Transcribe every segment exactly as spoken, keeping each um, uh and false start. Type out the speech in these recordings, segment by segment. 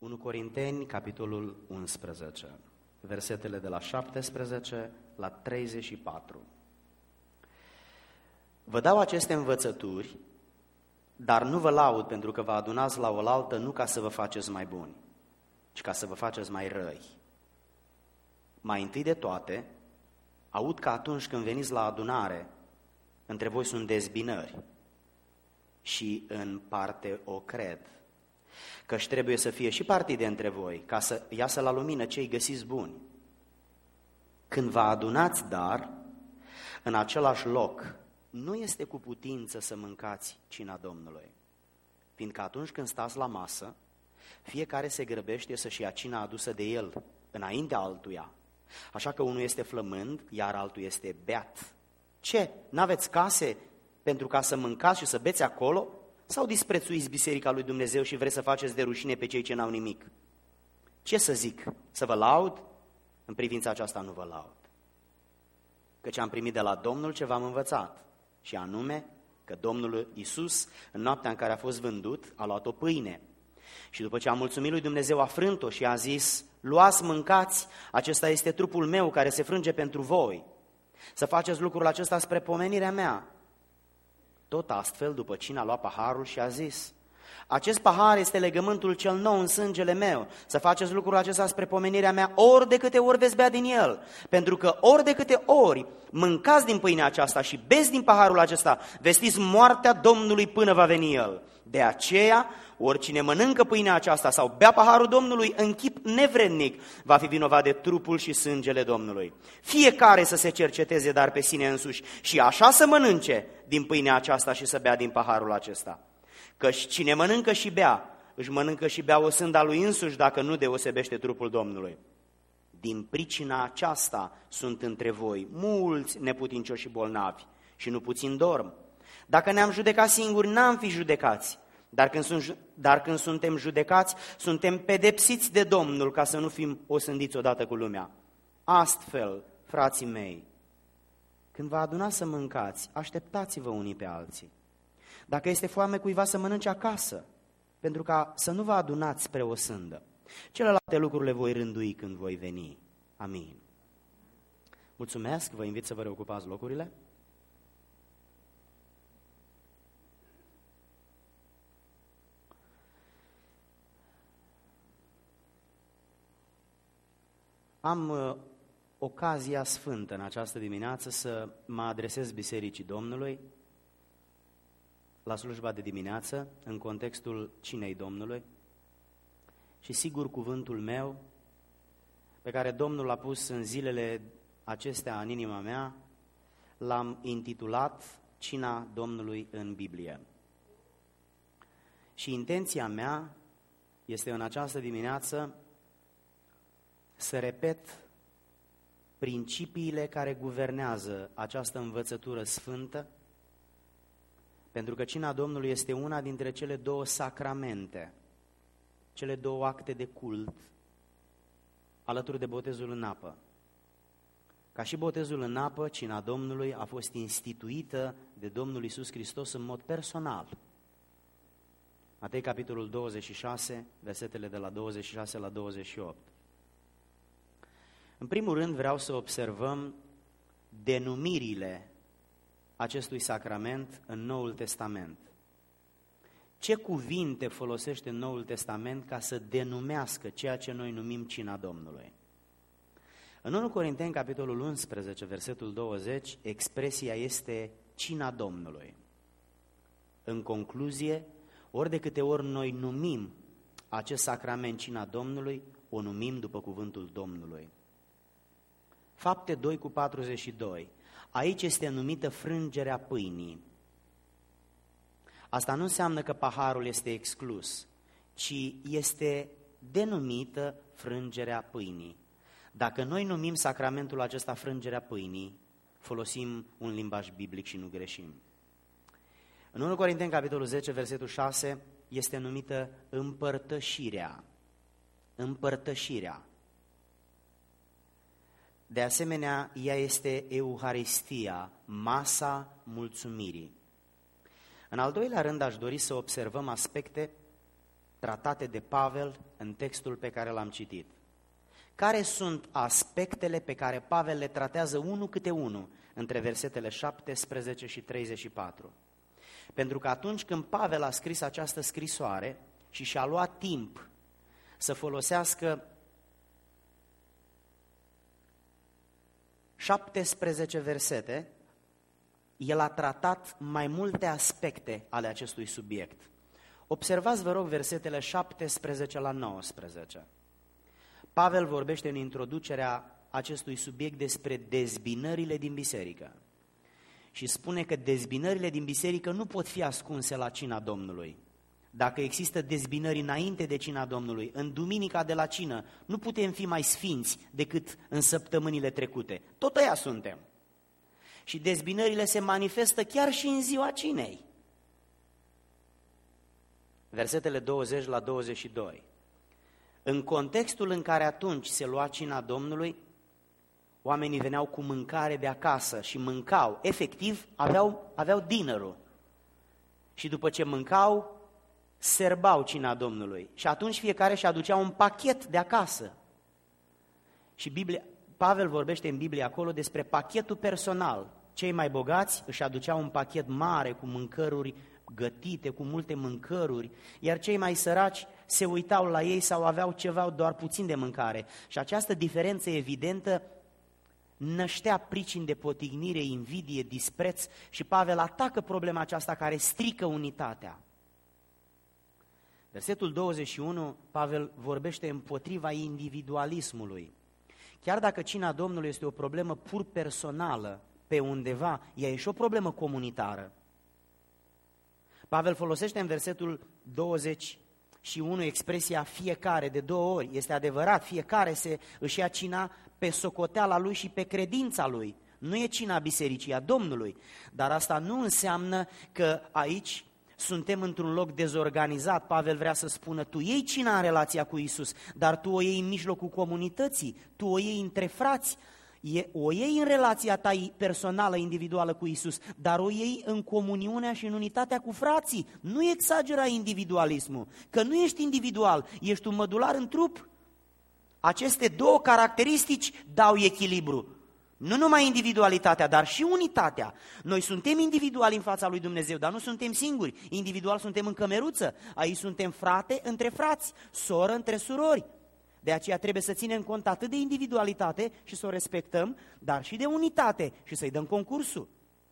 unu Corinteni, capitolul unsprezece, versetele de la șaptesprezece la treizeci și patru. Vă dau aceste învățături, dar nu vă laud pentru că vă adunați la oaltă nu ca să vă faceți mai buni, ci ca să vă faceți mai răi. Mai întâi de toate, aud că atunci când veniți la adunare, între voi sunt dezbinări și în parte o cred, căci trebuie să fie și partide între voi, ca să iasă la lumină cei găsiți buni. Când vă adunați, dar, în același loc, nu este cu putință să mâncați cina Domnului, fiindcă atunci când stați la masă, fiecare se grăbește să-și ia cina adusă de el, înaintea altuia. Așa că unul este flămând, iar altul este beat. Ce? N-aveți case pentru ca să mâncați și să beți acolo? Sau disprețuiți biserica lui Dumnezeu și vreți să faceți de rușine pe cei ce n-au nimic? Ce să zic? Să vă laud? În privința aceasta nu vă laud. Căci am primit de la Domnul ce v-am învățat, și anume că Domnul Iisus, în noaptea în care a fost vândut, a luat o pâine. Și după ce a mulțumit lui Dumnezeu, a frânt-o și a zis: luați, mâncați, acesta este trupul meu care se frânge pentru voi. Să faceți lucrul acesta spre pomenirea mea. Tot astfel, după cine a luat paharul și a zis: acest pahar este legământul cel nou în sângele meu, să faceți lucrul acesta spre pomenirea mea ori de câte ori veți bea din el, pentru că ori de câte ori mâncați din pâinea aceasta și beți din paharul acesta, vestiți moartea Domnului până va veni el. De aceea, oricine mănâncă pâinea aceasta sau bea paharul Domnului în chip nevrednic, va fi vinovat de trupul și sângele Domnului. Fiecare să se cerceteze dar pe sine însuși și așa să mănânce din pâinea aceasta și să bea din paharul acesta. Căci cine mănâncă și bea, își mănâncă și bea o sânda lui însuși dacă nu deosebește trupul Domnului. Din pricina aceasta sunt între voi mulți neputincioși și bolnavi și nu puțin dorm. Dacă ne-am judecat singuri, n-am fi judecați, dar când, sunt, dar când suntem judecați, suntem pedepsiți de Domnul ca să nu fim osândiți odată cu lumea. Astfel, frații mei, când vă adunați să mâncați, așteptați-vă unii pe alții. Dacă este foame cuiva, să mănânce acasă, pentru ca să nu vă adunați spre o sândă. Celelalte lucruri le voi rândui când voi veni. Amin. Mulțumesc, vă invit să vă reocupați locurile. Am uh, ocazia sfântă în această dimineață să mă adresez Bisericii Domnului la slujba de dimineață, în contextul cinei Domnului, și sigur cuvântul meu, pe care Domnul l-a pus în zilele acestea în inima mea, l-am intitulat Cina Domnului în Biblie. Și intenția mea este în această dimineață să repet principiile care guvernează această învățătură sfântă, pentru că cina Domnului este una dintre cele două sacramente, cele două acte de cult, alături de botezul în apă. Ca și botezul în apă, cina Domnului a fost instituită de Domnul Iisus Hristos în mod personal. Matei, capitolul douăzeci și șase, versetele de la douăzeci și șase la douăzeci și opt. În primul rând vreau să observăm denumirile acestui sacrament în Noul Testament. Ce cuvinte folosește în Noul Testament ca să denumească ceea ce noi numim cina Domnului? În unu Corinteni, capitolul unsprezece, versetul douăzeci, expresia este cina Domnului. În concluzie, ori de câte ori noi numim acest sacrament cina Domnului, o numim după cuvântul Domnului. Fapte doi cu patruzeci și doi. Aici este numită frângerea pâinii. Asta nu înseamnă că paharul este exclus, ci este denumită frângerea pâinii. Dacă noi numim sacramentul acesta frângerea pâinii, folosim un limbaj biblic și nu greșim. În unu Corinteni, capitolul zece, versetul șase, este numită împărtășirea. Împărtășirea. De asemenea, ea este Euharistia, masa mulțumirii. În al doilea rând, aș dori să observăm aspecte tratate de Pavel în textul pe care l-am citit. Care sunt aspectele pe care Pavel le tratează unul câte unul între versetele șaptesprezece și treizeci și patru? Pentru că atunci când Pavel a scris această scrisoare și și-a luat timp să folosească șaptesprezece versete, el a tratat mai multe aspecte ale acestui subiect. Observați, vă rog, versetele șaptesprezece la nouăsprezece. Pavel vorbește în introducerea acestui subiect despre dezbinările din biserică și spune că dezbinările din biserică nu pot fi ascunse la cina Domnului. Dacă există dezbinări înainte de cina Domnului, în duminica de la cină, nu putem fi mai sfinți decât în săptămânile trecute. Tot aia suntem. Și dezbinările se manifestă chiar și în ziua cinei. Versetele douăzeci la douăzeci și doi. În contextul în care atunci se lua cina Domnului, oamenii veneau cu mâncare de acasă și mâncau, efectiv aveau, aveau dinnerul. Și după ce mâncau, serbau cina Domnului. Și atunci fiecare și aducea un pachet de acasă. Și Biblia, Pavel vorbește în Biblie acolo despre pachetul personal. Cei mai bogați își aduceau un pachet mare cu mâncăruri gătite, cu multe mâncăruri, iar cei mai săraci se uitau la ei sau aveau ceva, doar puțin de mâncare. Și această diferență evidentă năștea pricini de potignire, invidie, dispreț și Pavel atacă problema aceasta care strică unitatea. Versetul douăzeci și unu, Pavel vorbește împotriva individualismului. Chiar dacă cina Domnului este o problemă pur personală pe undeva, ea e și o problemă comunitară. Pavel folosește în versetul douăzeci și unu expresia fiecare de două ori. Este adevărat, fiecare se își ia cina pe socoteala lui și pe credința lui. Nu e cina bisericii, a Domnului. Dar asta nu înseamnă că aici suntem într-un loc dezorganizat. Pavel vrea să spună, tu iei cina în relația cu Iisus, dar tu o iei în mijlocul comunității, tu o iei între frați, o iei în relația ta personală, individuală cu Iisus, dar o iei în comuniunea și în unitatea cu frații. Nu exagera individualismul, că nu ești individual, ești un mădular în trup. Aceste două caracteristici dau echilibru. Nu numai individualitatea, dar și unitatea. Noi suntem individuali în fața lui Dumnezeu, dar nu suntem singuri. Individual suntem în cămeruță, aici suntem frate între frați, soră între surori. De aceea trebuie să ținem cont atât de individualitate și să o respectăm, dar și de unitate și să-i dăm concursul.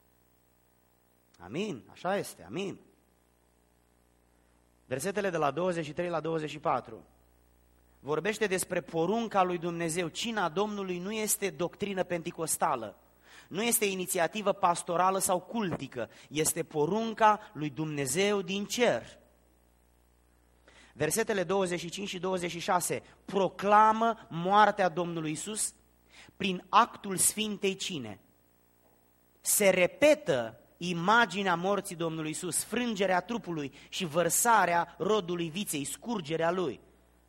Amin, așa este, amin. Versetele de la douăzeci și trei la douăzeci și patru. Vorbește despre porunca lui Dumnezeu. Cina Domnului nu este doctrină penticostală, nu este inițiativă pastorală sau cultică, este porunca lui Dumnezeu din cer. Versetele douăzeci și cinci și douăzeci și șase proclamă moartea Domnului Iisus prin actul Sfintei Cine. Se repetă imaginea morții Domnului Iisus, frângerea trupului și vărsarea rodului viței, scurgerea lui.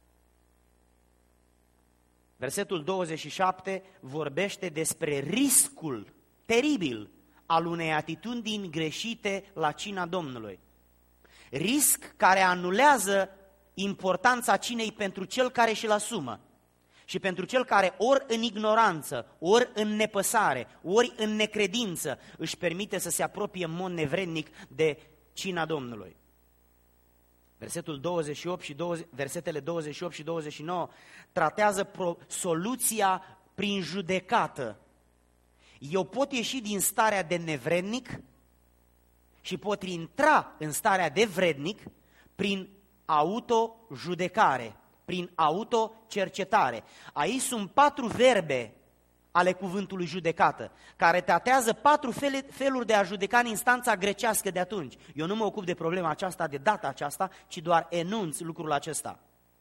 Versetul douăzeci și șapte vorbește despre riscul teribil al unei atitudini greșite la cina Domnului. Risc care anulează importanța cinei pentru cel care și-l asumă și pentru cel care ori în ignoranță, ori în nepăsare, ori în necredință își permite să se apropie în mod nevrednic de cina Domnului. Versetul douăzeci și opt și douăzeci, versetele douăzeci și opt și douăzeci și nouă tratează pro, soluția prin judecată. Eu pot ieși din starea de nevrednic și pot intra în starea de vrednic prin auto-judecare, prin auto-cercetare. Aici sunt patru verbe ale cuvântului judecată, care tratează patru fele, feluri de a judeca în instanța grecească de atunci. Eu nu mă ocup de problema aceasta de data aceasta, ci doar enunț lucrul acesta.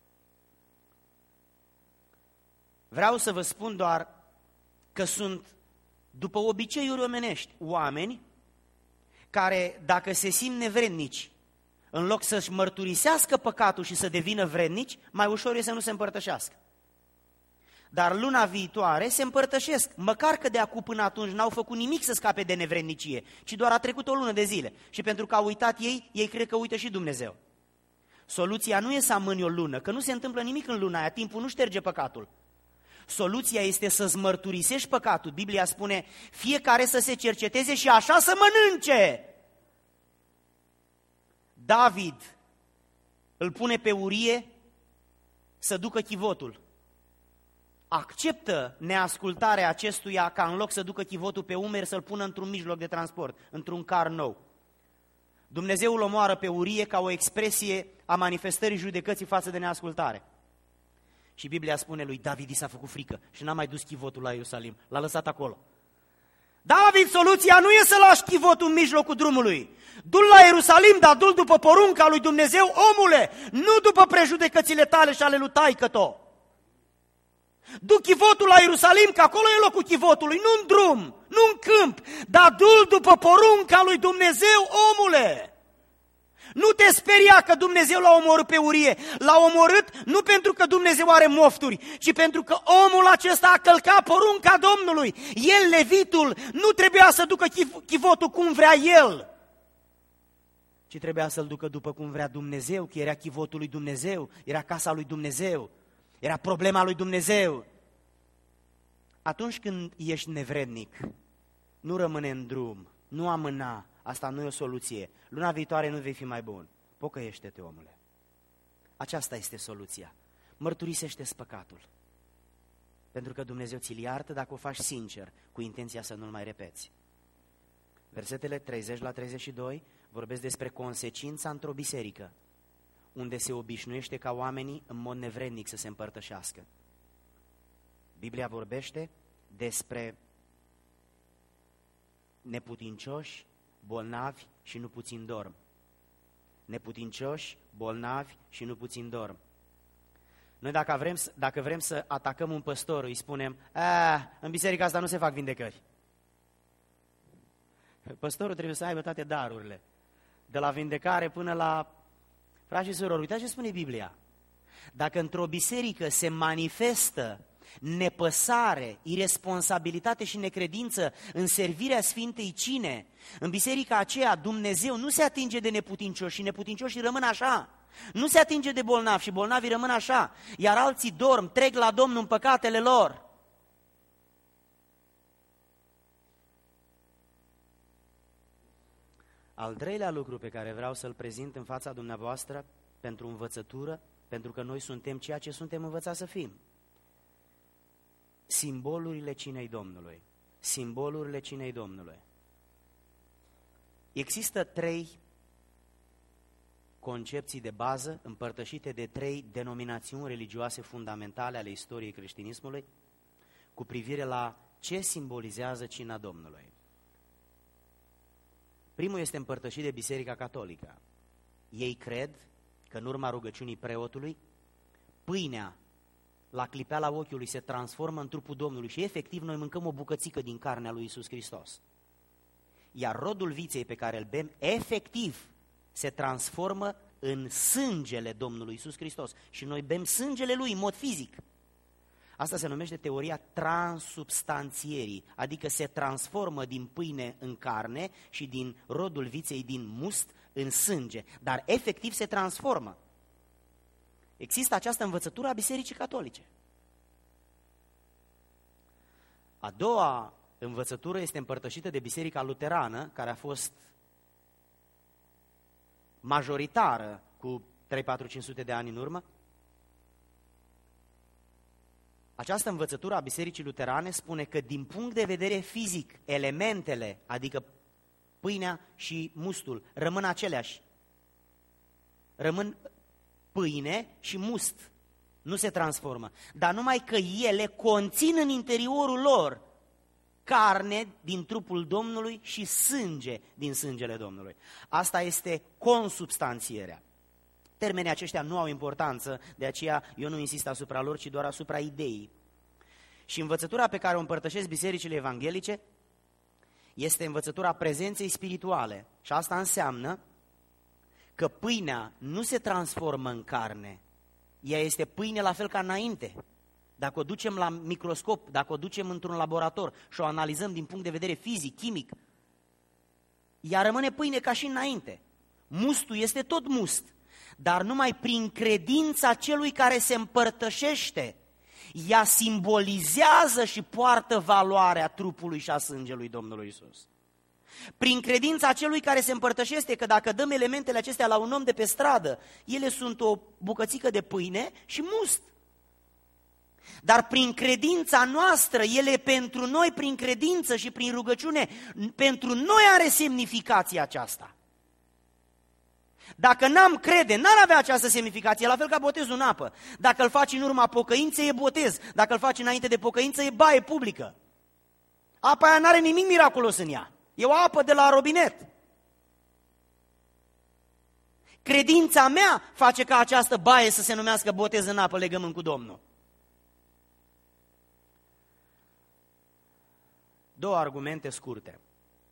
Vreau să vă spun doar că sunt, după obiceiuri omenești, oameni care, dacă se simt nevrednici, în loc să-și mărturisească păcatul și să devină vrednici, mai ușor e să nu se împărtășească. Dar luna viitoare se împărtășesc, măcar că de acum până atunci n-au făcut nimic să scape de nevrednicie, ci doar a trecut o lună de zile. Și pentru că au uitat ei, ei cred că uită și Dumnezeu. Soluția nu e să amâni o lună, că nu se întâmplă nimic în luna aia, timpul nu șterge păcatul. Soluția este să-ți mărturisești păcatul. Biblia spune, fiecare să se cerceteze și așa să mănânce. David îl pune pe Urie să ducă chivotul. Acceptă neascultarea acestuia ca în loc să ducă chivotul pe umeri să-l pună într-un mijloc de transport, într-un car nou. Dumnezeu îl omoară pe Urie ca o expresie a manifestării judecății față de neascultare. Și Biblia spune lui David i s-a făcut frică și n-a mai dus chivotul la Ierusalim, l-a lăsat acolo. David, soluția nu e să lași chivotul în mijlocul drumului. Du-l la Ierusalim, dar du-l după porunca lui Dumnezeu, omule, nu după prejudecățile tale și ale lui taică-to. Du chivotul la Ierusalim, că acolo e locul chivotului, nu în drum, nu în câmp, dar du-l după porunca lui Dumnezeu, omule. Nu te speria că Dumnezeu l-a omorât pe Urie, l-a omorât nu pentru că Dumnezeu are mofturi, ci pentru că omul acesta a călcat porunca Domnului. El, levitul, nu trebuia să ducă chivotul cum vrea el, ci trebuia să-l ducă după cum vrea Dumnezeu, că era chivotul lui Dumnezeu, era casa lui Dumnezeu, era problema lui Dumnezeu. Atunci când ești nevrednic, nu rămâne în drum, nu amâna, asta nu e o soluție. Luna viitoare nu vei fi mai bun. Pocăiește-te, omule. Aceasta este soluția. Mărturisește-ți păcatul. Pentru că Dumnezeu ți-l iartă dacă o faci sincer, cu intenția să nu-l mai repeți. Versetele treizeci la treizeci și doi vorbesc despre consecința într-o biserică, unde se obișnuiește ca oamenii în mod nevrednic să se împărtășească. Biblia vorbește despre neputincioși, bolnavi și nu puțin dorm. Neputincioși, bolnavi și nu puțin dorm. Noi dacă vrem, dacă vrem să atacăm un păstor, îi spunem, în biserica asta nu se fac vindecări. Păstorul trebuie să aibă toate darurile, de la vindecare până la... Frați și surori, uitați ce spune Biblia. Dacă într-o biserică se manifestă nepăsare, iresponsabilitate și necredință în servirea Sfintei Cine, în biserica aceea Dumnezeu nu se atinge de neputincioși și neputincioșii rămân așa. Nu se atinge de bolnavi și bolnavii rămân așa, iar alții dorm, trec la Domnul în păcatele lor. Al treilea lucru pe care vreau să-l prezint în fața dumneavoastră pentru învățătură, pentru că noi suntem ceea ce suntem învățați să fim. Simbolurile cinei Domnului. Simbolurile cinei Domnului. Există trei concepții de bază împărtășite de trei denominațiuni religioase fundamentale ale istoriei creștinismului cu privire la ce simbolizează cina Domnului. Primul este împărtășit de Biserica Catolică. Ei cred că în urma rugăciunii preotului, pâinea la clipeala ochiului se transformă în trupul Domnului și efectiv noi mâncăm o bucățică din carnea lui Iisus Hristos. Iar rodul viței pe care îl bem, efectiv, se transformă în sângele Domnului Iisus Hristos și noi bem sângele Lui în mod fizic. Asta se numește teoria transubstanțierii, adică se transformă din pâine în carne și din rodul viței din must în sânge, dar efectiv se transformă. Există această învățătură a Bisericii Catolice. A doua învățătură este împărtășită de Biserica Luterană, care a fost majoritară cu trei, patru, cinci sute de ani în urmă. Această învățătură a Bisericii Luterane spune că din punct de vedere fizic, elementele, adică pâinea și mustul, rămân aceleași. Rămân pâine și must, nu se transformă. Dar numai că ele conțin în interiorul lor carne din trupul Domnului și sânge din sângele Domnului. Asta este consubstanțierea. Termenii aceștia nu au importanță, de aceea eu nu insist asupra lor, ci doar asupra ideii. Și învățătura pe care o împărtășesc bisericile evanghelice este învățătura prezenței spirituale. Și asta înseamnă că pâinea nu se transformă în carne, ea este pâine la fel ca înainte. Dacă o ducem la microscop, dacă o ducem într-un laborator și o analizăm din punct de vedere fizic, chimic, ea rămâne pâine ca și înainte. Mustul este tot must. dar numai prin credința celui care se împărtășește. Ea simbolizează și poartă valoarea trupului și a sângelui Domnului Iisus. Prin credința celui care se împărtășește, că dacă dăm elementele acestea la un om de pe stradă, ele sunt o bucățică de pâine și must. Dar prin credința noastră, ele pentru noi, prin credință și prin rugăciune, pentru noi are semnificația aceasta. Dacă n-am crede, n-ar avea această semnificație, la fel ca botezul în apă. Dacă îl faci în urma pocăinței, e botez. Dacă îl faci înainte de pocăință, e baie publică. Apa aia n-are nimic miraculos în ea. E o apă de la robinet. Credința mea face ca această baie să se numească botez în apă, legământ cu Domnul. Două argumente scurte.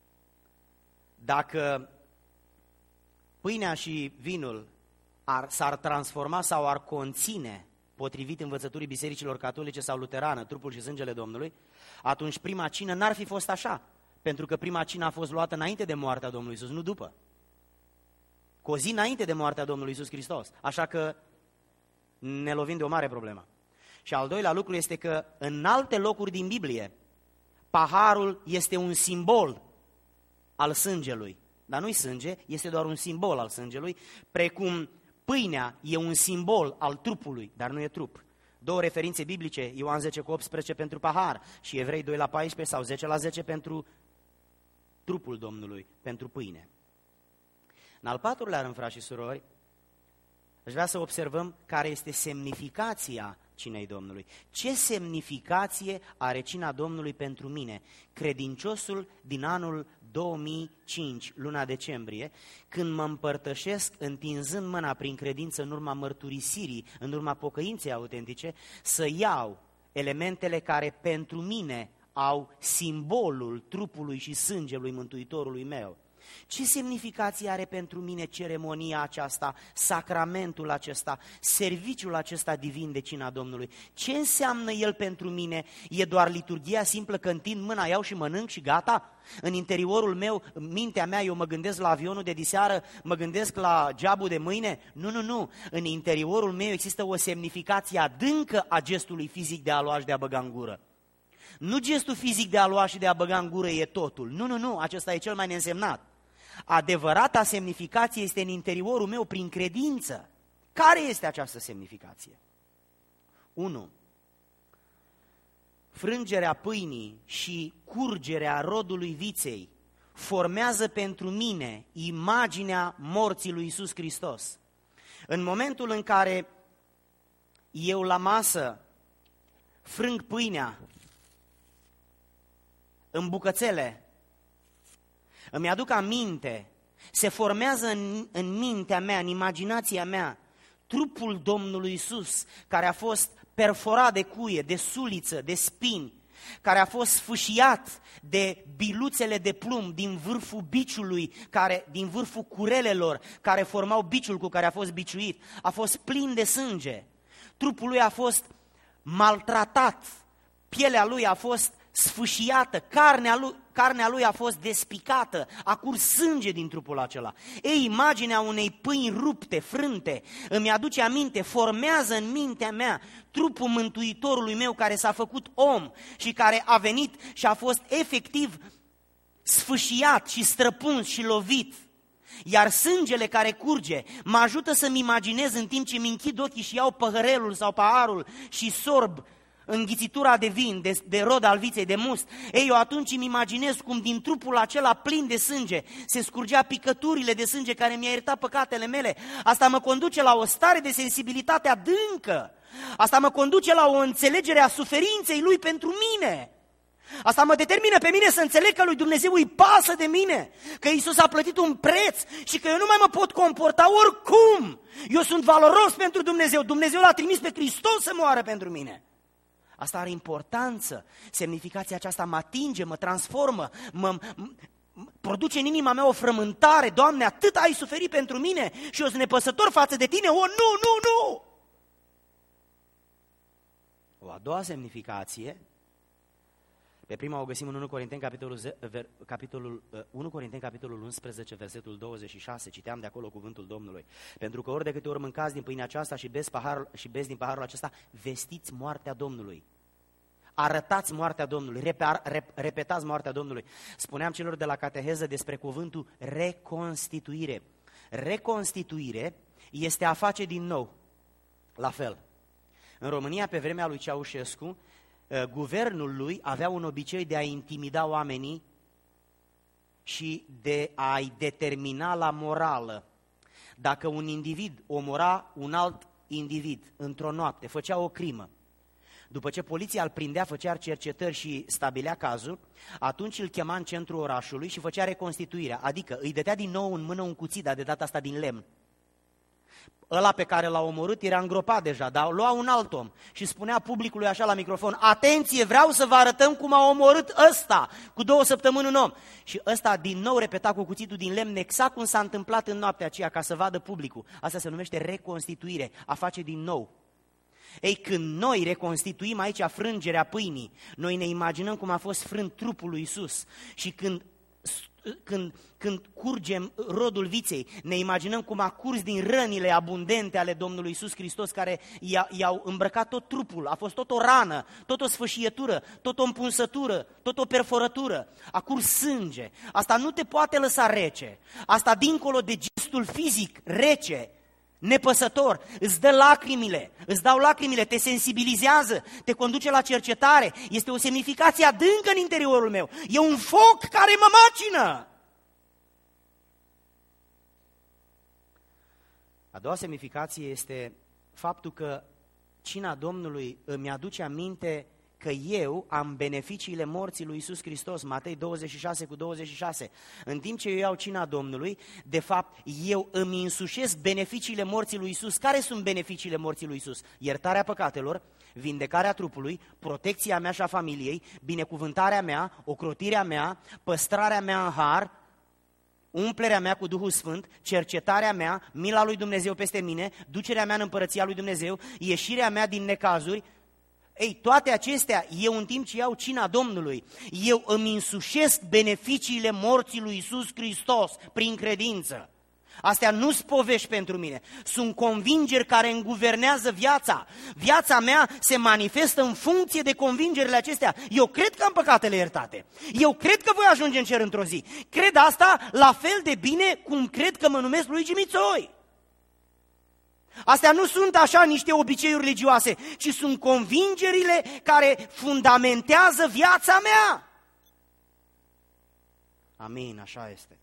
Dacă pâinea și vinul ar, s-ar transforma sau ar conține, potrivit învățăturii bisericilor catolice sau luterană, trupul și sângele Domnului, atunci prima cină n-ar fi fost așa, pentru că prima cină a fost luată înainte de moartea Domnului Iisus, nu după. Cu o zi înainte de moartea Domnului Iisus Hristos, așa că ne lovim de o mare problemă. Și al doilea lucru este că în alte locuri din Biblie, paharul este un simbol al sângelui. Dar nu-i sânge, este doar un simbol al sângelui, precum pâinea e un simbol al trupului, dar nu e trup. Două referințe biblice, Ioan zece cu optsprezece pentru pahar și Evrei doi la paisprezece sau zece la zece pentru trupul Domnului, pentru pâine. În al patrulea rând, frați și surori, aș vrea să observăm care este semnificația cinei Domnului. Ce semnificație are cina Domnului pentru mine, credinciosul din anul două mii cinci, luna decembrie, când mă împărtășesc întinzând mâna prin credință în urma mărturisirii, în urma pocăinței autentice, să iau elementele care pentru mine au simbolul trupului și sângelui Mântuitorului meu. Ce semnificație are pentru mine ceremonia aceasta, sacramentul acesta, serviciul acesta divin de cina Domnului? Ce înseamnă el pentru mine? E doar liturghia simplă că întind mâna, iau și mănânc și gata? În interiorul meu, în mintea mea, eu mă gândesc la avionul de diseară, mă gândesc la geabul de mâine? Nu, nu, nu. În interiorul meu există o semnificație adâncă a gestului fizic de a lua și de a băga în gură. Nu gestul fizic de a lua și de a băga în gură e totul. Nu, nu, nu, acesta e cel mai neînsemnat. Adevărata semnificație este în interiorul meu prin credință. Care este această semnificație? unu. Frângerea pâinii și curgerea rodului viței formează pentru mine imaginea morții lui Iisus Hristos. În momentul în care eu la masă frâng pâinea în bucățele, îmi aduc aminte, se formează în, în mintea mea, în imaginația mea, trupul Domnului Iisus, care a fost perforat de cuie, de suliță, de spini, care a fost sfâșiat de biluțele de plumb din vârful biciului, care, din vârful curelelor care formau biciul cu care a fost biciuit, a fost plin de sânge. Trupul lui a fost maltratat, pielea lui a fost sfâșiată, carnea lui, carnea lui a fost despicată, a curs sânge din trupul acela. Ei, imaginea unei pâini rupte, frânte, îmi aduce aminte, formează în mintea mea trupul Mântuitorului meu care s-a făcut om și care a venit și a fost efectiv sfâșiat și străpuns și lovit. Iar sângele care curge mă ajută să-mi imaginez în timp ce mi închid ochii și iau păhărelul sau paharul și sorb înghițitura de vin, de, de rod al viței, de must. Ei, eu atunci îmi imaginez cum din trupul acela plin de sânge se scurgea picăturile de sânge care mi-a iertat păcatele mele. Asta mă conduce la o stare de sensibilitate adâncă. Asta mă conduce la o înțelegere a suferinței lui pentru mine. Asta mă determină pe mine să înțeleg că lui Dumnezeu îi pasă de mine, că Iisus a plătit un preț și că eu nu mai mă pot comporta oricum. Eu sunt valoros pentru Dumnezeu. Dumnezeu l-a trimis pe Hristos să moară pentru mine. Asta are importanță. Semnificația aceasta mă atinge, mă transformă, mă, mă produce în inima mea o frământare. Doamne, atât ai suferit pentru mine și eu sunt nepăsător față de tine. O, nu, nu, nu! O a doua semnificație, Pe prima o găsim în unu Corinteni, capitolul, capitolul, unu Corinteni, capitolul unsprezece, versetul douăzeci și șase, citeam de acolo cuvântul Domnului. Pentru că ori de câte ori mâncați din pâinea aceasta și beți, paharul, și beți din paharul acesta, vestiți moartea Domnului. Arătați moartea Domnului, repetați moartea Domnului. Spuneam celor de la cateheză despre cuvântul reconstituire. Reconstituire este a face din nou. La fel. În România, pe vremea lui Ceaușescu, guvernul lui avea un obicei de a intimida oamenii și de a-i determina la morală. Dacă un individ omora un alt individ într-o noapte, făcea o crimă, după ce poliția îl prindea, făcea cercetări și stabilea cazul, atunci îl chema în centrul orașului și făcea reconstituirea, adică îi dădea din nou în mână un cuțit, dar de data asta din lemn. Ăla pe care l-a omorât era îngropat deja, dar lua un alt om și spunea publicului așa la microfon: atenție, vreau să vă arătăm cum a omorât ăsta cu două săptămâni un om. Și ăsta din nou repeta cu cuțitul din lemn exact cum s-a întâmplat în noaptea aceea, ca să vadă publicul. Asta se numește reconstituire, a face din nou. Ei, când noi reconstituim aici frângerea pâinii, noi ne imaginăm cum a fost frânt trupul lui Iisus și când Când, când curgem rodul viței, ne imaginăm cum a curs din rănile abundente ale Domnului Iisus Hristos, care i-au îmbrăcat tot trupul, a fost tot o rană, tot o sfâșietură, tot o împunsătură, tot o perforătură, a curs sânge. Asta nu te poate lăsa rece, asta dincolo de gestul fizic rece, nepăsător, îți dă lacrimile, îți dau lacrimile, te sensibilizează, te conduce la cercetare, este o semnificație adâncă în interiorul meu, e un foc care mă macină. A doua semnificație este faptul că cina Domnului îmi aduce aminte că eu am beneficiile morții lui Iisus Hristos, Matei douăzeci și șase cu douăzeci și șase. În timp ce eu iau cina Domnului, de fapt, eu îmi însușesc beneficiile morții lui Iisus. Care sunt beneficiile morții lui Iisus? Iertarea păcatelor, vindecarea trupului, protecția mea și a familiei, binecuvântarea mea, ocrotirea mea, păstrarea mea în har, umplerea mea cu Duhul Sfânt, cercetarea mea, mila lui Dumnezeu peste mine, ducerea mea în împărăția lui Dumnezeu, ieșirea mea din necazuri. Ei, toate acestea, eu în timp ce iau cina Domnului, eu îmi însușesc beneficiile morții lui Iisus Hristos prin credință. Astea nu sunt povești pentru mine, sunt convingeri care îmi guvernează viața. Viața mea se manifestă în funcție de convingerile acestea. Eu cred că am păcatele iertate, eu cred că voi ajunge în cer într-o zi. Cred asta la fel de bine cum cred că mă numesc Luigi Mițoi. Astea nu sunt așa niște obiceiuri religioase, ci sunt convingerile care fundamentează viața mea. Amin, așa este.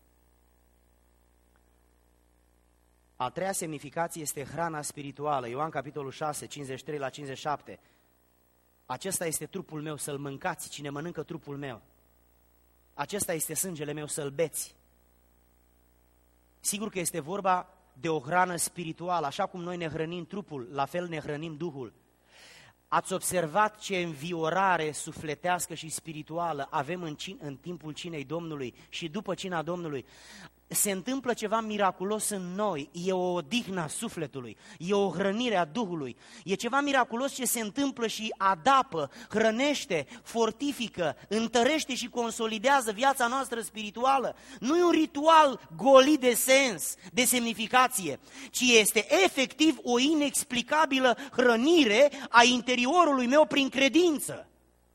A treia semnificație este hrana spirituală. Ioan capitolul șase, cincizeci și trei la cincizeci și șapte. Acesta este trupul meu, să-l mâncați, cine mănâncă trupul meu. Acesta este sângele meu, să-l beți. Sigur că este vorba de o hrană spirituală, așa cum noi ne hrănim trupul, la fel ne hrănim Duhul. Ați observat ce înviorare sufletească și spirituală avem în, cin- în timpul cinei Domnului și după cina Domnului? Se întâmplă ceva miraculos în noi, e o odihnă a sufletului, e o hrănire a Duhului, e ceva miraculos ce se întâmplă și adapă, hrănește, fortifică, întărește și consolidează viața noastră spirituală. Nu e un ritual golit de sens, de semnificație, ci este efectiv o inexplicabilă hrănire a interiorului meu prin credință.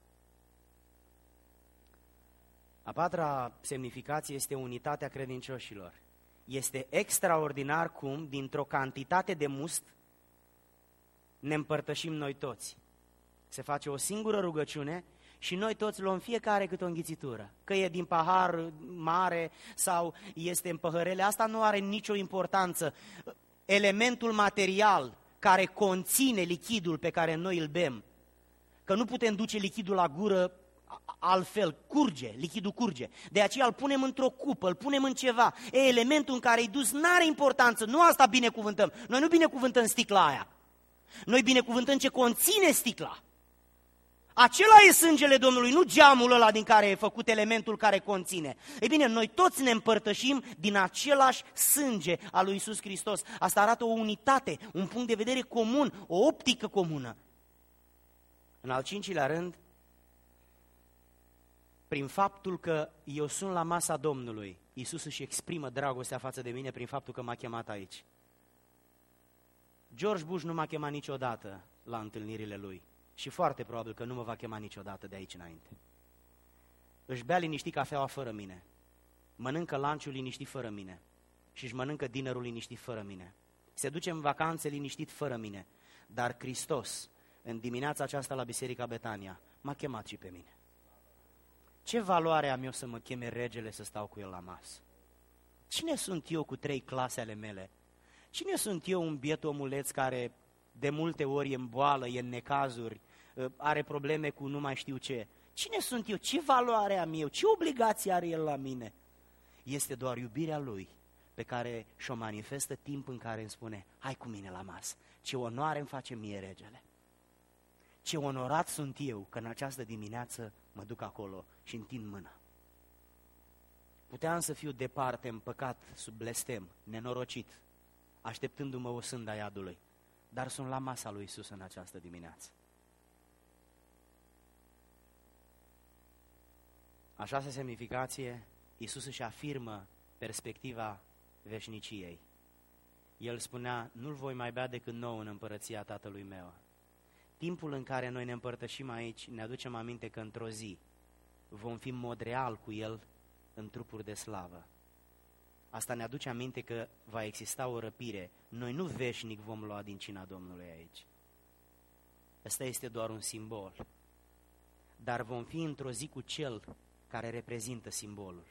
A patra semnificație este unitatea credincioșilor. Este extraordinar cum, dintr-o cantitate de must, ne împărtășim noi toți. Se face o singură rugăciune și noi toți luăm fiecare câte o înghițitură. Că e din pahar mare sau este în păhărele, asta nu are nicio importanță. Elementul material care conține lichidul pe care noi îl bem, că nu putem duce lichidul la gură altfel, curge, lichidul curge. De aceea îl punem într-o cupă, îl punem în ceva. E, elementul în care îi dus n-are importanță, nu asta binecuvântăm. Noi nu binecuvântăm sticla aia. Noi binecuvântăm ce conține sticla. Acela e sângele Domnului, nu geamul ăla din care e făcut elementul care conține. Ei bine, noi toți ne împărtășim din același sânge al lui Iisus Hristos. Asta arată o unitate, un punct de vedere comun, o optică comună. În al cincilea rând, prin faptul că eu sunt la masa Domnului, Iisus își exprimă dragostea față de mine prin faptul că m-a chemat aici. George Bush nu m-a chemat niciodată la întâlnirile lui și foarte probabil că nu mă va chema niciodată de aici înainte. Își bea liniștit cafeaua fără mine, mănâncă lunch-ul liniștit fără mine și își mănâncă dinnerul liniștit fără mine. Se duce în vacanțe liniștit fără mine, dar Hristos, în dimineața aceasta la Biserica Betania, m-a chemat și pe mine. Ce valoare am eu să mă cheme regele să stau cu el la masă? Cine sunt eu cu trei clase ale mele? Cine sunt eu, un biet omuleț care de multe ori e în boală, e în necazuri, are probleme cu nu mai știu ce? Cine sunt eu? Ce valoare am eu? Ce obligație are el la mine? Este doar iubirea lui pe care și-o manifestă timp în care îmi spune, hai cu mine la masă, ce onoare îmi face mie regele. Ce onorat sunt eu că în această dimineață mă duc acolo și întind mâna. Puteam să fiu departe, în păcat, sub blestem, nenorocit, așteptându-mă o sânda iadului, dar sunt la masa lui Iisus în această dimineață. A șasea semnificație, Iisus își afirmă perspectiva veșniciei. El spunea, nu-l voi mai bea decât nou în împărăția Tatălui meu. Timpul în care noi ne împărtășim aici, ne aducem aminte că într-o zi vom fi în mod real cu El în trupuri de slavă. Asta ne aduce aminte că va exista o răpire. Noi nu veșnic vom lua din cina Domnului aici. Ăsta este doar un simbol. Dar vom fi într-o zi cu Cel care reprezintă simbolul.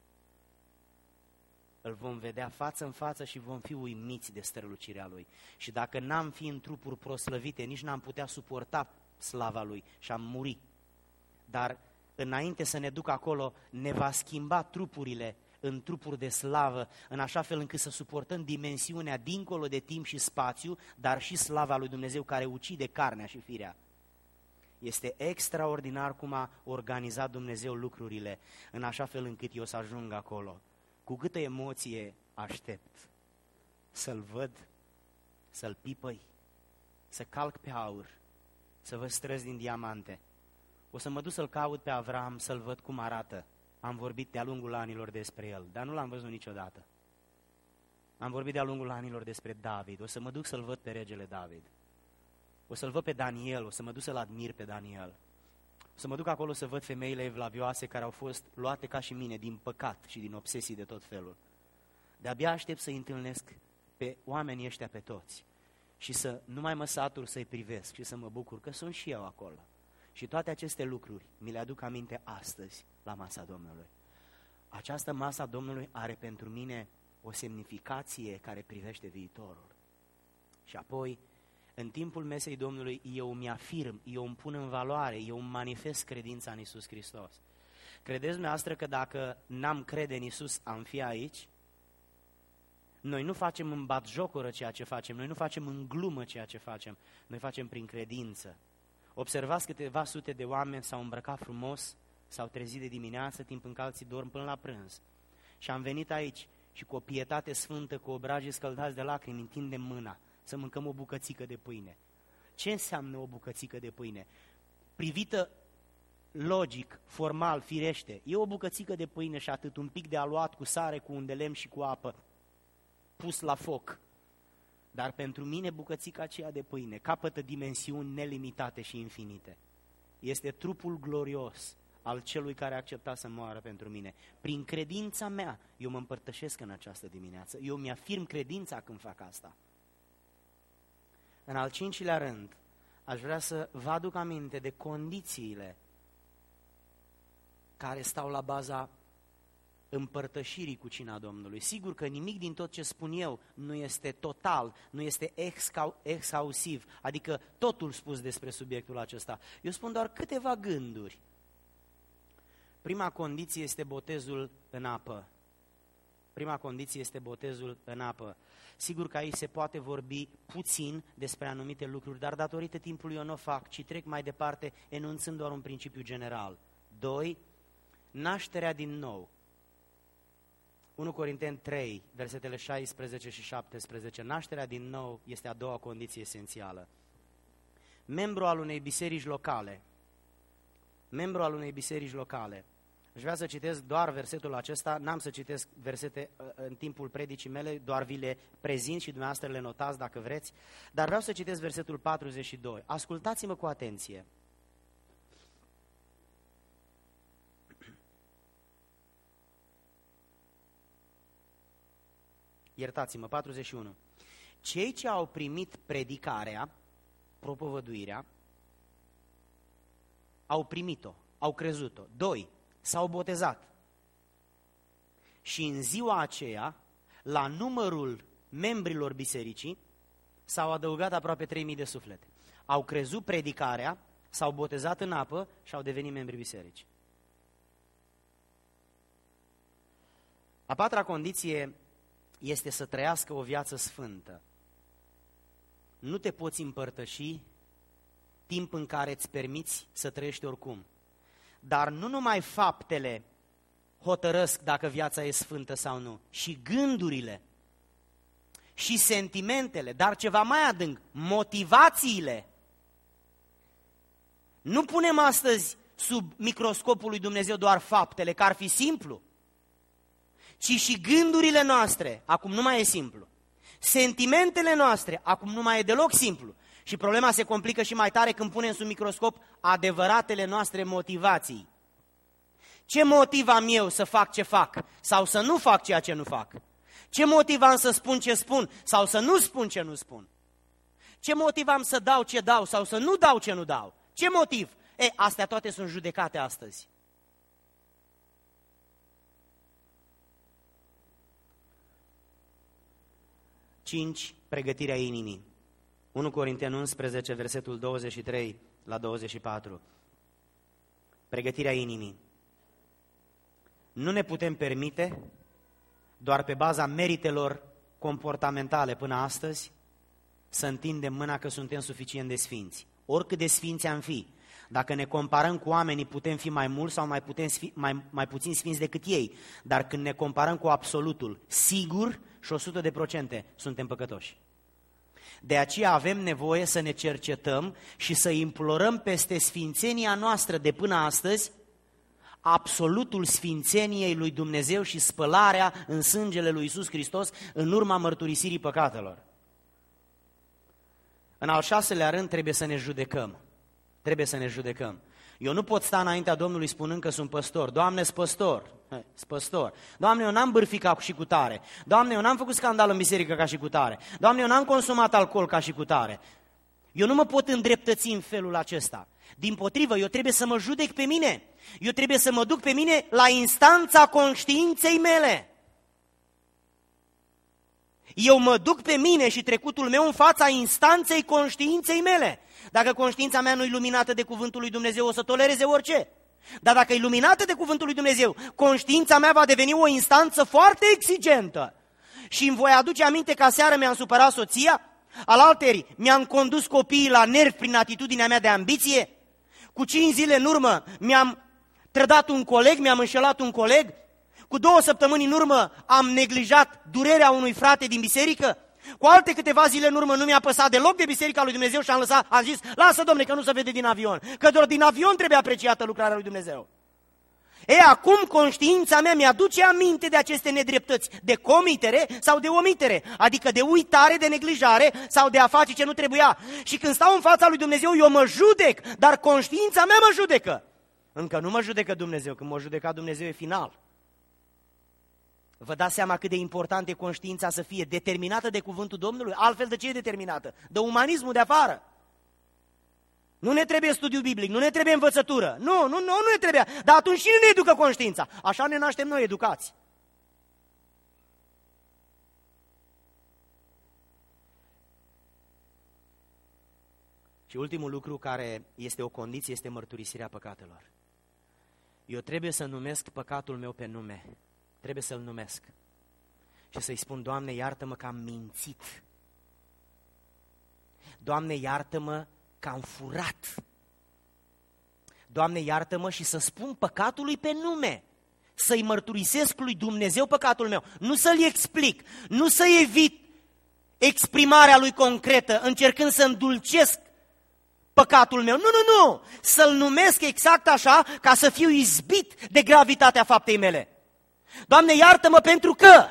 Îl vom vedea față în față și vom fi uimiți de strălucirea Lui. Și dacă n-am fi în trupuri proslăvite, nici n-am putea suporta slava Lui și am muri. Dar înainte să ne ducă acolo, ne va schimba trupurile în trupuri de slavă, în așa fel încât să suportăm dimensiunea dincolo de timp și spațiu, dar și slava lui Dumnezeu care ucide carnea și firea. Este extraordinar cum a organizat Dumnezeu lucrurile, în așa fel încât eu să ajung acolo. Cu câtă emoție aștept să-L văd, să-L pipăi, să calc pe aur, să văd străzi din diamante. O să mă duc să-L caut pe Avram, să-L văd cum arată. Am vorbit de-a lungul anilor despre el, dar nu l-am văzut niciodată. Am vorbit de-a lungul anilor despre David, o să mă duc să-l văd pe regele David. O să-l văd pe Daniel, o să mă duc să-l admir pe Daniel. O să mă duc acolo să văd femeile evlavioase care au fost luate ca și mine din păcat și din obsesii de tot felul. De-abia aștept să-i întâlnesc pe oamenii ăștia pe toți și să nu mai mă satur să-i privesc și să mă bucur că sunt și eu acolo. Și toate aceste lucruri mi le aduc aminte astăzi la masa Domnului. Această masa Domnului are pentru mine o semnificație care privește viitorul. Și apoi, în timpul mesei Domnului, eu îmi afirm, eu îmi pun în valoare, eu îmi manifest credința în Iisus Hristos. Credeți dumneavoastră că dacă n-am crede în Iisus, am fi aici? Noi nu facem în batjocură ceea ce facem, noi nu facem în glumă ceea ce facem, noi facem prin credință. Observați câteva sute de oameni s-au îmbrăcat frumos, s-au trezit de dimineață, timp în care alții dorm până la prânz. Și am venit aici și cu o pietate sfântă, cu obrajii scăldați de lacrimi, întindem mâna să mâncăm o bucățică de pâine. Ce înseamnă o bucățică de pâine? Privită logic, formal, firește, e o bucățică de pâine și atât, un pic de aluat cu sare, cu un de lemn și cu apă, pus la foc. Dar pentru mine bucățica aceea de pâine capătă dimensiuni nelimitate și infinite. Este trupul glorios al celui care a acceptat să moară pentru mine. Prin credința mea, eu mă împărtășesc în această dimineață. Eu mi-afirm credința când fac asta. În al cincilea rând, aș vrea să vă aduc aminte de condițiile care stau la baza împărtășirii cu cina Domnului. Sigur că nimic din tot ce spun eu nu este total, nu este exhausiv, adică totul spus despre subiectul acesta. Eu spun doar câteva gânduri. Prima condiție este botezul în apă. Prima condiție este botezul în apă. Sigur că aici se poate vorbi puțin despre anumite lucruri, dar datorită timpului eu nu o fac, ci trec mai departe enunțând doar un principiu general. Doi, nașterea din nou. unu Corinteni trei, versetele șaisprezece și șaptesprezece. Nașterea din nou este a doua condiție esențială. Membru al unei biserici locale, membru al unei biserici locale, Aș vrea să citesc doar versetul acesta, n-am să citesc versete în timpul predicii mele, doar vi le prezint și dumneavoastră le notați dacă vreți, dar vreau să citesc versetul patruzeci și doi. Ascultați-mă cu atenție. Iertați-mă, patruzeci și unu. Cei ce au primit predicarea, propovăduirea, au primit-o, au crezut-o. Doi, s-au botezat. Și în ziua aceea, la numărul membrilor bisericii, s-au adăugat aproape trei mii de suflete. Au crezut predicarea, s-au botezat în apă și au devenit membri bisericii. A patra condiție este să trăiască o viață sfântă. Nu te poți împărtăși timp în care îți permiți să trăiești oricum. Dar nu numai faptele hotărăsc dacă viața e sfântă sau nu, și gândurile, și sentimentele, dar ceva mai adânc, motivațiile. Nu punem astăzi sub microscopul lui Dumnezeu doar faptele, că ar fi simplu, ci și gândurile noastre, acum nu mai e simplu. Sentimentele noastre, acum nu mai e deloc simplu. Și problema se complică și mai tare când punem sub microscop adevăratele noastre motivații. Ce motiv am eu să fac ce fac sau să nu fac ceea ce nu fac? Ce motiv am să spun ce spun sau să nu spun ce nu spun? Ce motiv am să dau ce dau sau să nu dau ce nu dau? Ce motiv? E, astea toate sunt judecate astăzi. cinci. Pregătirea inimii. unu Corinteni unsprezece, versetul douăzeci și trei la douăzeci și patru. Pregătirea inimii. Nu ne putem permite, doar pe baza meritelor comportamentale până astăzi, să întindem mâna că suntem suficient de sfinți. Oricât de sfinți am fi, dacă ne comparăm cu oamenii, putem fi mai mulți sau mai, putem fi, mai, mai puțin sfinți decât ei, dar când ne comparăm cu absolutul, sigur și o sută de procente suntem păcătoși. De aceea avem nevoie să ne cercetăm și să implorăm peste sfințenia noastră de până astăzi absolutul sfințeniei lui Dumnezeu și spălarea în sângele lui Iisus Hristos în urma mărturisirii păcatelor. În al șaselea rând trebuie să ne judecăm. Trebuie să ne judecăm. Eu nu pot sta înaintea Domnului spunând că sunt păstor. Doamne, sunt păstor. Sunt păstor. Doamne, eu n-am bârfit ca și cu tare. Doamne, eu n-am făcut scandal în biserică ca și cu tare. Doamne, eu n-am consumat alcool ca și cu tare. Eu nu mă pot îndreptăți în felul acesta. Dimpotrivă, eu trebuie să mă judec pe mine. Eu trebuie să mă duc pe mine la instanța conștiinței mele. Eu mă duc pe mine și trecutul meu în fața instanței conștiinței mele. Dacă conștiința mea nu e luminată de cuvântul lui Dumnezeu, o să tolereze orice. Dar dacă e luminată de cuvântul lui Dumnezeu, conștiința mea va deveni o instanță foarte exigentă. Și îmi voi aduce aminte că aseară mi-am supărat soția, alalteri mi-am condus copiii la nervi prin atitudinea mea de ambiție, cu cinci zile în urmă mi-am trădat un coleg, mi-am înșelat un coleg, cu două săptămâni în urmă am neglijat durerea unui frate din biserică, cu alte câteva zile în urmă nu mi-a păsat deloc de biserica lui Dumnezeu și am lăsat, am zis, lasă Dom'le că nu se vede din avion, că doar din avion trebuie apreciată lucrarea lui Dumnezeu. E, acum conștiința mea mi-aduce aminte de aceste nedreptăți, de comitere sau de omitere, adică de uitare, de neglijare sau de a face ce nu trebuia. Și când stau în fața lui Dumnezeu, eu mă judec, dar conștiința mea mă judecă. Încă nu mă judecă Dumnezeu, când mă judeca Dumnezeu e final. Vă dați seama cât de important e conștiința să fie determinată de cuvântul Domnului? Altfel de ce e determinată? De umanismul de afară. Nu ne trebuie studiu biblic, nu ne trebuie învățătură. Nu, nu, nu, nu ne trebuie. Dar atunci cine ne educă conștiința? Așa ne naștem noi educați. Și ultimul lucru care este o condiție este mărturisirea păcatelor. Eu trebuie să numesc păcatul meu pe nume. Trebuie să-l numesc. Și să-i spun, Doamne, iartă-mă că am mințit. Doamne, iartă-mă că am furat. Doamne, iartă-mă și să spun păcatului pe nume. Să-i mărturisesc lui Dumnezeu păcatul meu. Nu să-l explic, nu să evit exprimarea lui concretă, încercând să îndulcesc păcatul meu. Nu, nu, nu! Să-l numesc exact așa ca să fiu izbit de gravitatea faptei mele. Doamne, iartă-mă pentru că...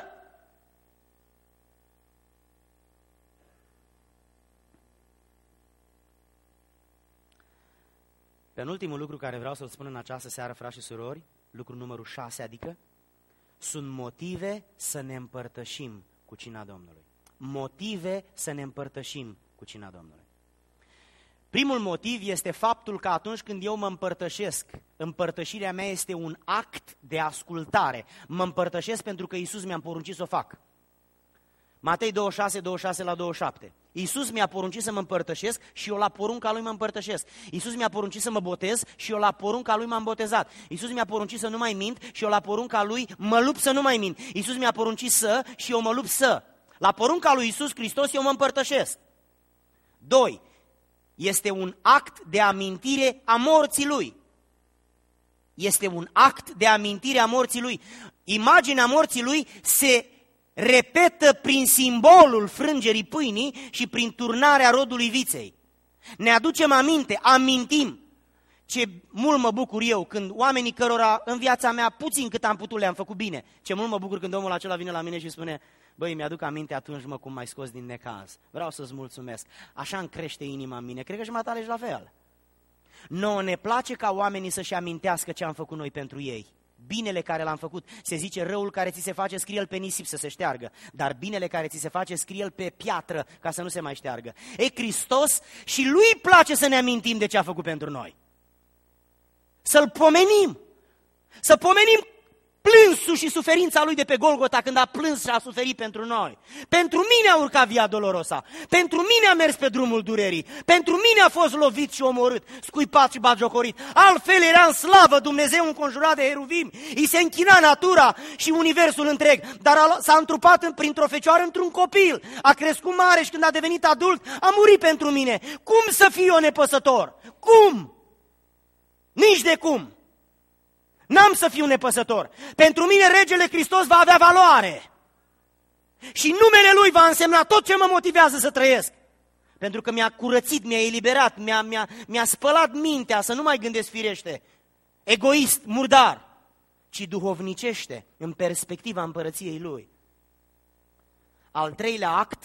Penultimul lucru care vreau să-l spun în această seară, frați și surori, lucru numărul șase, adică, sunt motive să ne împărtășim cu cina Domnului. Motive să ne împărtășim cu cina Domnului. Primul motiv este faptul că atunci când eu mă împărtășesc, împărtășirea mea este un act de ascultare. Mă împărtășesc pentru că Iisus mi-a poruncit să o fac. Matei douăzeci și șase, douăzeci și șase la douăzeci și șapte. Iisus mi-a poruncit să mă împărtășesc și eu la porunca Lui mă împărtășesc. Iisus mi-a poruncit să mă botez și eu la porunca Lui m-am botezat. Iisus mi-a poruncit să nu mai mint și eu la porunca Lui mă lupt să nu mai mint. Iisus mi-a poruncit să și eu mă lupt să. La porunca Lui Iisus Hristos eu mă împărtășesc. Doi. Este un act de amintire a morții Lui. Este un act de amintire a morții Lui. Imaginea morții Lui se repetă prin simbolul frângerii pâinii și prin turnarea rodului viței. Ne aducem aminte, amintim. Ce mult mă bucur eu când oamenii cărora în viața mea, puțin cât am putut, le-am făcut bine. Ce mult mă bucur când omul acela vine la mine și spune: băi, mi-aduc aminte atunci, mă, cum m-ai scos din necaz. Vreau să-ți mulțumesc. Așa îmi crește inima în mine. Cred că și mă tale ești la fel. Nouă ne place ca oamenii să-și amintească ce am făcut noi pentru ei. Binele care l-am făcut, se zice răul care ți se face, scrie-l pe nisip să se șteargă, dar binele care ți se face, scrie-l pe piatră ca să nu se mai șteargă. E Hristos și Lui place să ne amintim de ce a făcut pentru noi. Să-L pomenim, să pomenim plânsul și suferința Lui de pe Golgota când a plâns și a suferit pentru noi. Pentru mine a urcat Via Dolorosa, pentru mine a mers pe drumul durerii, pentru mine a fost lovit și omorât, scuipat și batjocorit. Altfel era în slavă, Dumnezeu înconjurat de heruvim, îi se închina natura și universul întreg, dar s-a întrupat printr-o fecioară într-un copil, a crescut mare și când a devenit adult a murit pentru mine. Cum să fiu eu nepăsător? Cum? Nici de cum! N-am să fiu nepăsător. Pentru mine regele Hristos va avea valoare. Și numele Lui va însemna tot ce mă motivează să trăiesc. Pentru că mi-a curățit, mi-a eliberat, mi-a, mi-a, mi-a spălat mintea să nu mai gândesc firește, egoist, murdar, ci duhovnicește în perspectiva împărăției Lui. Al treilea act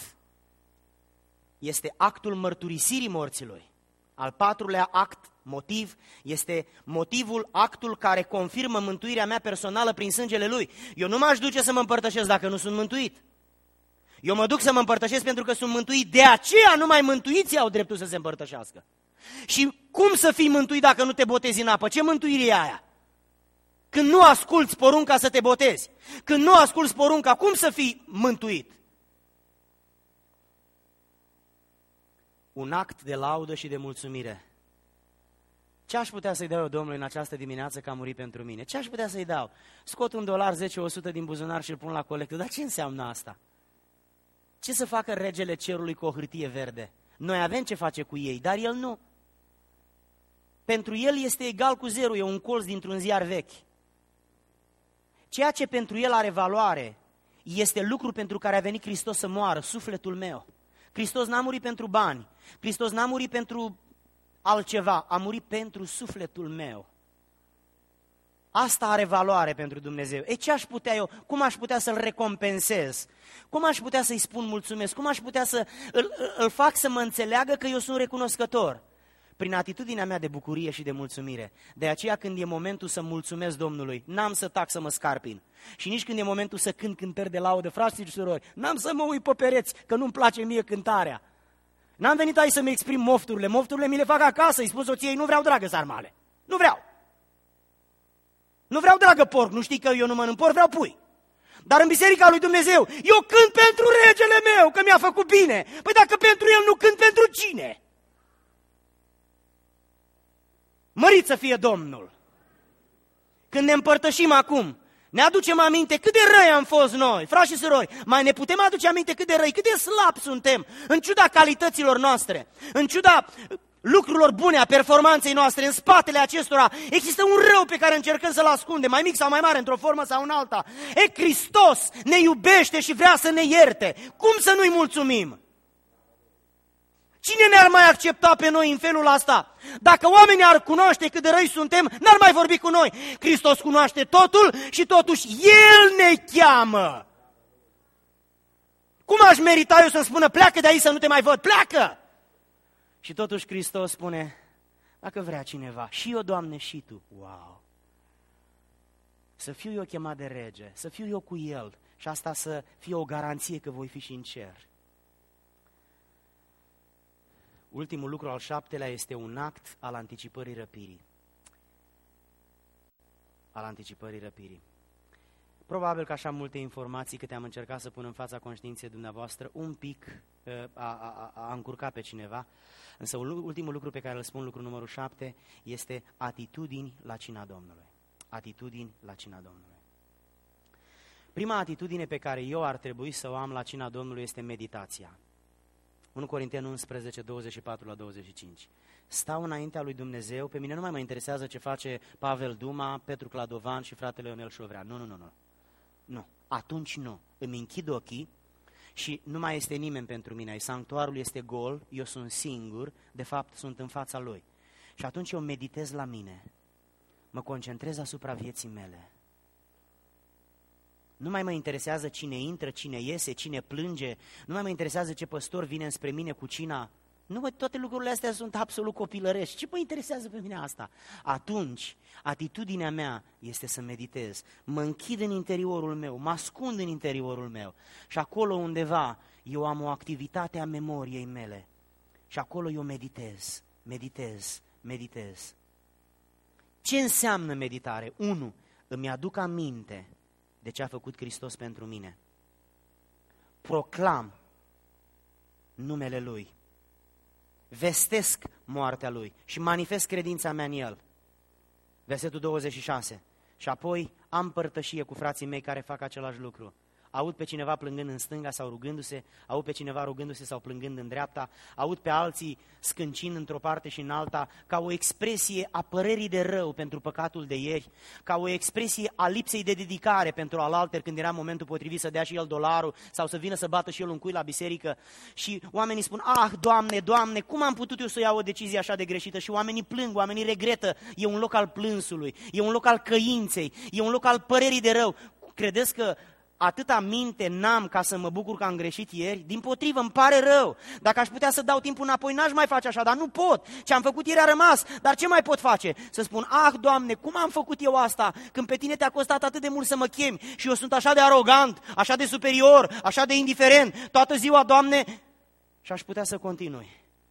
este actul mărturisirii morții Lui. Al patrulea act, motiv, este motivul, actul care confirmă mântuirea mea personală prin sângele Lui. Eu nu m-aș duce să mă împărtășesc dacă nu sunt mântuit. Eu mă duc să mă împărtășesc pentru că sunt mântuit, de aceea numai mântuiții au dreptul să se împărtășească. Și cum să fii mântuit dacă nu te botezi în apă? Ce mântuire e aia? Când nu asculți porunca să te botezi, când nu asculți porunca, cum să fii mântuit? Un act de laudă și de mulțumire. Ce aș putea să-i dau eu Domnului în această dimineață că a murit pentru mine? Ce aș putea să-i dau? Scot un dolar, zece, o sută din buzunar și îl pun la colectă. Dar ce înseamnă asta? Ce să facă regele cerului cu o hârtie verde? Noi avem ce face cu ei, dar el nu. Pentru el este egal cu zero, e un colț dintr-un ziar vechi. Ceea ce pentru el are valoare este lucru pentru care a venit Hristos să moară, sufletul meu. Hristos n-a murit pentru bani, Hristos n-a murit pentru altceva, a murit pentru sufletul meu. Asta are valoare pentru Dumnezeu. E, ce aș putea eu, cum aș putea să-l recompensez? Cum aș putea să-i spun mulțumesc? Cum aș putea să îl, îl fac să mă înțeleagă că eu sunt recunoscător? Prin atitudinea mea de bucurie și de mulțumire. De aceea când e momentul să mulțumesc Domnului, n-am să tac să mă scarpin. Și nici când e momentul să cânt cântări de laudă, frați și surori, n-am să mă uit pe pereți, că nu-mi place mie cântarea. N-am venit aici să-mi exprim mofturile, mofturile mi le fac acasă, îi spun soției, nu vreau, dragă, sarmale, nu vreau. Nu vreau, dragă, porc, nu știi că eu nu mănânc porc, vreau pui. Dar în biserica lui Dumnezeu, eu cânt pentru regele meu, că mi-a făcut bine. Păi dacă pentru el nu cânt, pentru cine? Mărit să fie Domnul! Când ne împărtășim acum, ne aducem aminte cât de răi am fost noi, frați și surori, mai ne putem aduce aminte cât de răi, cât de slabi suntem, în ciuda calităților noastre, în ciuda lucrurilor bune, a performanței noastre, în spatele acestora există un rău pe care încercăm să-l ascundem, mai mic sau mai mare, într-o formă sau în alta. E, Hristos ne iubește și vrea să ne ierte. Cum să nu-i mulțumim? Cine ne-ar mai accepta pe noi în felul ăsta? Dacă oamenii ar cunoaște cât de răi suntem, n-ar mai vorbi cu noi. Hristos cunoaște totul și totuși El ne cheamă. Cum aș merita eu să-mi spună, pleacă de aici să nu te mai văd, pleacă! Și totuși Hristos spune, dacă vrea cineva, și eu, Doamne, și tu. Wow! Să fiu eu chemat de rege, să fiu eu cu El și asta să fie o garanție că voi fi și în cer. Ultimul lucru, al șaptelea, este un act al anticipării răpirii. Al anticipării răpirii. Probabil că așa multe informații câte am încercat să pun în fața conștiinței dumneavoastră, un pic a, a, a încurcat pe cineva, însă ultimul lucru pe care îl spun, lucru numărul șapte, este atitudini la cina Domnului. Atitudini la cina Domnului. Prima atitudine pe care eu ar trebui să o am la cina Domnului este meditația. unu Corinteni unsprezece, douăzeci și patru la douăzeci și cinci. Stau înaintea lui Dumnezeu, pe mine nu mai mă interesează ce face Pavel Duma, Petru Cladovan și fratele Ionel Șovrea. Nu, nu, nu, nu. Nu, atunci nu. Îmi închid ochii și nu mai este nimeni pentru mine. Sanctuarul este gol, eu sunt singur, de fapt sunt în fața lui. Și atunci eu meditez la mine, mă concentrez asupra vieții mele. Nu mai mă interesează cine intră, cine iese, cine plânge, nu mai mă interesează ce păstor vine înspre mine cu cina. Nu, mă, toate lucrurile astea sunt absolut copilărești. Ce mă interesează pe mine asta? Atunci, atitudinea mea este să meditez. Mă închid în interiorul meu, mă ascund în interiorul meu. Și acolo undeva eu am o activitate a memoriei mele. Și acolo eu meditez, meditez, meditez. Ce înseamnă meditare? Unu, îmi aduc aminte de ce a făcut Hristos pentru mine. Proclam numele Lui. Vestesc moartea Lui și manifest credința mea în El. Versetul douăzeci și șase. Și apoi am părtășie cu frații mei care fac același lucru. Aud pe cineva plângând în stânga sau rugându-se, aud pe cineva rugându-se sau plângând în dreapta, aud pe alții scâncind într-o parte și în alta, ca o expresie a părerii de rău pentru păcatul de ieri, ca o expresie a lipsei de dedicare pentru alalter când era momentul potrivit să dea și el dolarul sau să vină să bată și el un cui la biserică. Și oamenii spun, ah, Doamne, Doamne, cum am putut eu să iau o decizie așa de greșită? Și oamenii plâng, oamenii regretă, e un loc al plânsului, e un loc al căinței, e un loc al părerii de rău. Credeți că atâta minte n-am ca să mă bucur că am greșit ieri? Dimpotrivă, îmi pare rău. Dacă aș putea să dau timpul înapoi, n-aș mai face așa, dar nu pot. Ce am făcut ieri a rămas, dar ce mai pot face? Să spun, ah, Doamne, cum am făcut eu asta? Când pe tine te-a costat atât de mult să mă chemi și eu sunt așa de arogant, așa de superior, așa de indiferent, toată ziua, Doamne, și aș putea să continui.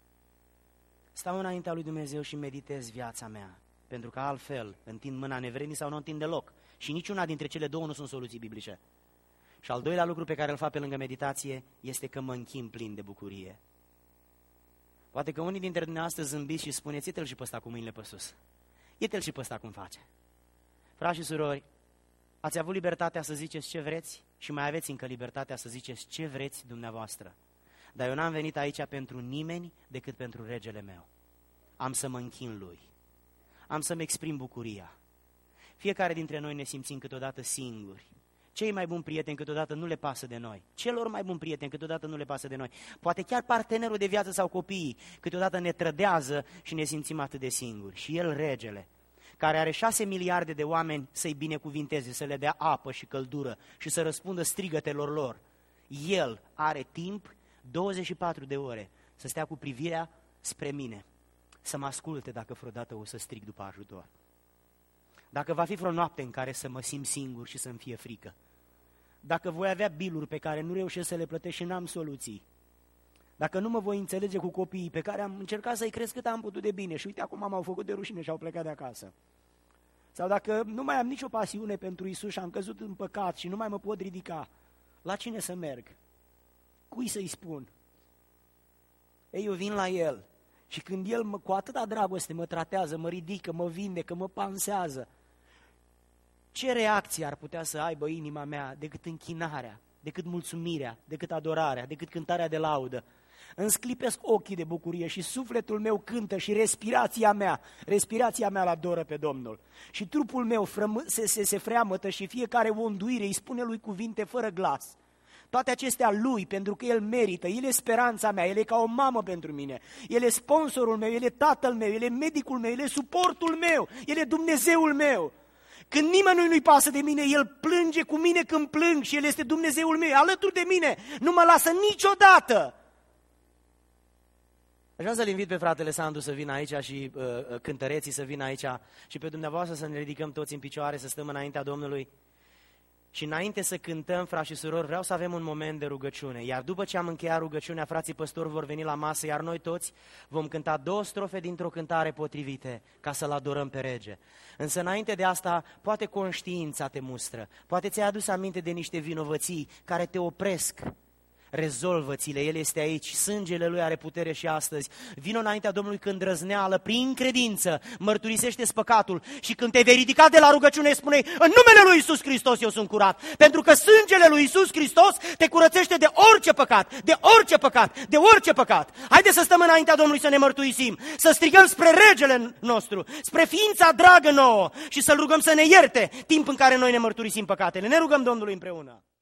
Stau înaintea lui Dumnezeu și meditez viața mea, pentru că altfel întind mâna nevrednic sau nu întind deloc. Și niciuna dintre cele două nu sunt soluții biblice. Și al doilea lucru pe care îl fac pe lângă meditație este că mă închin plin de bucurie. Poate că unii dintre dumneavoastră zâmbiți și spuneți, iete-l și pe ăsta cu mâinile pe sus. Iete-l și pe ăsta cum face. Frați și surori, ați avut libertatea să ziceți ce vreți și mai aveți încă libertatea să ziceți ce vreți dumneavoastră. Dar eu n-am venit aici pentru nimeni decât pentru regele meu. Am să mă închin lui. Am să-mi exprim bucuria. Fiecare dintre noi ne simțim câteodată singuri. Cei mai buni prieteni câteodată nu le pasă de noi. Celor mai buni prieteni câteodată nu le pasă de noi. Poate chiar partenerul de viață sau copiii câteodată ne trădează și ne simțim atât de singuri. Și el, regele, care are șase miliarde de oameni să-i binecuvinteze, să le dea apă și căldură și să răspundă strigătelor lor, el are timp douăzeci și patru de ore să stea cu privirea spre mine, să mă asculte dacă vreodată o să strig după ajutor. Dacă va fi vreo noapte în care să mă simt singur și să-mi fie frică, dacă voi avea biluri pe care nu reușesc să le plătesc și n-am soluții, dacă nu mă voi înțelege cu copiii pe care am încercat să-i cresc cât am putut de bine și uite acum m-au făcut de rușine și au plecat de acasă, sau dacă nu mai am nicio pasiune pentru Iisus și am căzut în păcat și nu mai mă pot ridica, la cine să merg? Cui să-i spun? Ei, eu vin la El și când El mă, cu atâta dragoste mă tratează, mă ridică, mă vindecă, mă pansează, ce reacție ar putea să aibă inima mea decât închinarea, decât mulțumirea, decât adorarea, decât cântarea de laudă? Îmi sclipesc ochii de bucurie și sufletul meu cântă și respirația mea, respirația mea l-adoră pe Domnul. Și trupul meu frămă, se, se, se freamătă și fiecare onduire îi spune lui cuvinte fără glas. Toate acestea Lui, pentru că El merită, El e speranța mea, El e ca o mamă pentru mine, El e sponsorul meu, El e tatăl meu, El e medicul meu, El e suportul meu, El e Dumnezeul meu. Când nimănui nu-i pasă de mine, El plânge cu mine când plâng și El este Dumnezeul meu, alături de mine, nu mă lasă niciodată. Aș vrea să-l invit pe fratele Sandu să vină aici și uh, cântăreții să vină aici și pe dumneavoastră să ne ridicăm toți în picioare, să stăm înaintea Domnului. Și înainte să cântăm, frați și surori, vreau să avem un moment de rugăciune. Iar după ce am încheiat rugăciunea, frații păstori vor veni la masă, iar noi toți vom cânta două strofe dintr-o cântare potrivite ca să-L adorăm pe Rege. Însă înainte de asta, poate conștiința te mustră, poate ți-ai adus aminte de niște vinovății care te opresc. Rezolvă-ți-le, El este aici, sângele Lui are putere și astăzi. Vino înaintea Domnului când răzneală, prin credință, mărturisește-ți păcatul și când te vei ridica de la rugăciune, spune: în numele Lui Iisus Hristos eu sunt curat, pentru că sângele Lui Iisus Hristos te curățește de orice păcat, de orice păcat, de orice păcat. Haideți să stăm înaintea Domnului să ne mărturisim, să strigăm spre Regele nostru, spre ființa dragă nouă și să-L rugăm să ne ierte timp în care noi ne mărturisim păcatele. Ne rugăm Domnului împreună.